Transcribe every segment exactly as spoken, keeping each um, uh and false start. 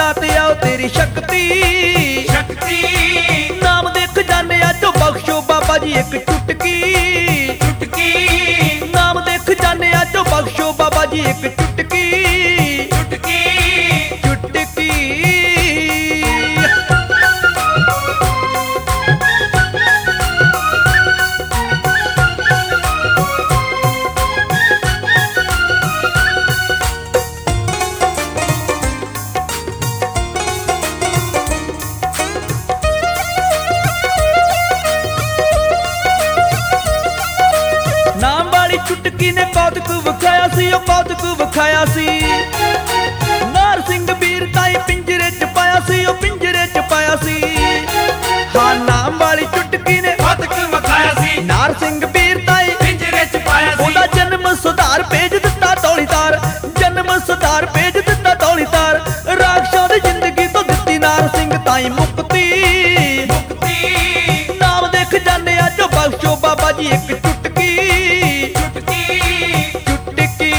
बरसात आओ तेरी शक्ति शक्ति नाम देख जाने जो बख्शो बाबा जी एक चुटकी चुटकी नाम देख जाने जो बख्शो बाबा जी एक चुटकी चुटकी चुटकी नाम वाली चुटकी ने कौतुक विखाया सी ओ कौतुक विखाया सी नार सिंह वीर ताई पिंजरे च पाया सी ओ पिंजरे च पाया सी हाँ नाम वाली चुटकी ने कौतुक विखाया सी नार सिंह वीर ताई पिंजरे च पाया सी ओदा जन्म सुधार भेज दिता तौलीदार जन्म सुधार भेज दिता तौलीदार राक्षसां दी जिंदगी तो दिती नार सिंह ताई मुक्ति मुक्ति नाम देख जाने जो बख्शो बाबा जी एक चुटकी चुटकी चुटकी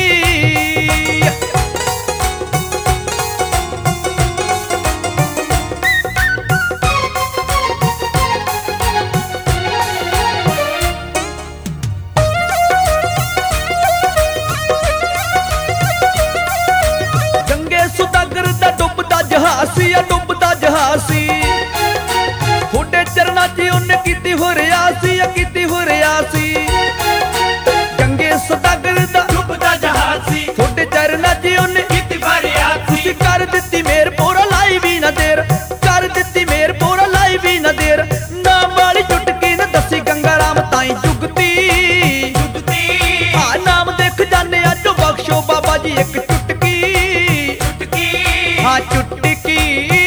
गंगे सुदागर दा डुबदा जहाज सी आ डुबदा जहाज सी थोड़े चरना च उन्हें कीती हो रियासी आ कीती हो रियासी गंगे सुदागर दा डुबदा जहाज सी थोड़े चरना च उन्हें किती फरियाद सी खुशी कर दिती मेर पोरा लाई भी ना देर कर दिती मेर पोरा लाई भी ना देर नाम वाली चुटकी ने दसी गंगा राम ताई जुगती चुटकी आ नाम देख जाने जो बख्शो बाबा जी एक चुटकी चुटकी हाँ चुटकी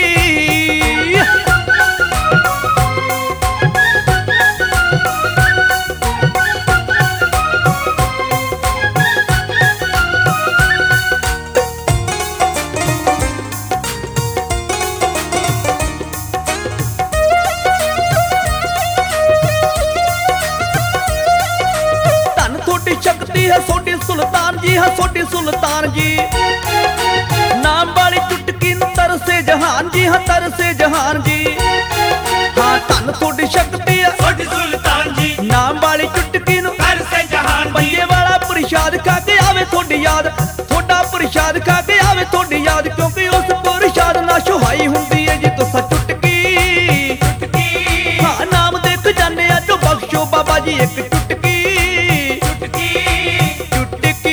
धन थोड़ी शक्ति है सोडी सुल्तान जी है सोडी सुल्तान जी नाम वाली चुटकी न तरसे जहान जी हाँ तरसे जहान जी हाँ धन थोड़ी शक्ति है छोटी सुल्तान जी नाम वाली चुटकी नु घर से जहान जी पंजे वाला प्रसाद खा के आवे थोड़ी याद थोड़ा प्रसाद खा के आवे थोड़ी याद क्योंकि उस प्रसाद ना सुहाई हुंदी है जी तुसा चुटकी चुटकी हाँ नाम देख जाने जो बख्शो बाबा जी एक चुटकी चुटकी चुटकी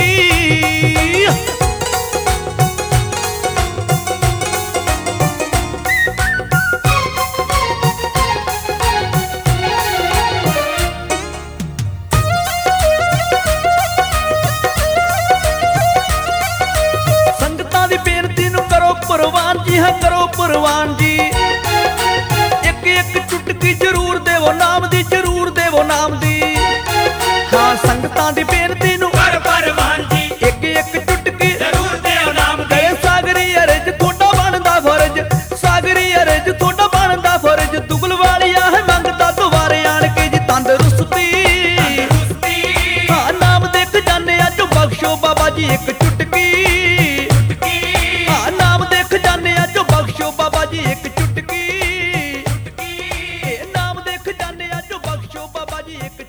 संगतां दी बेनती नूं करो प्रवान जी हाँ करो प्रवान जी एक एक चुटकी जरूर देवो नाम दी जरूर देवो नाम दी हाँ संगतां दी बेनती नूं कर परवान जी एक एक चुटकी जरूर देव नाम दे गए सागरी अरज थोड़ा बनदा फर्ज सागरी अरज थोड़ा बनदा फर्ज दुगल वालिया है मंगदा दुबारे आन के जी तंदरुस्ती तंदुरुस्ती हाँ नाम देख जाने जो बख्शो बाबा जी एक चुटकी चुटकी हाँ नाम देख जाने जो बख्शो बाबा जी एक चुटकी चुटकी नाम देख जाने जो बख्शो बाबा जी एक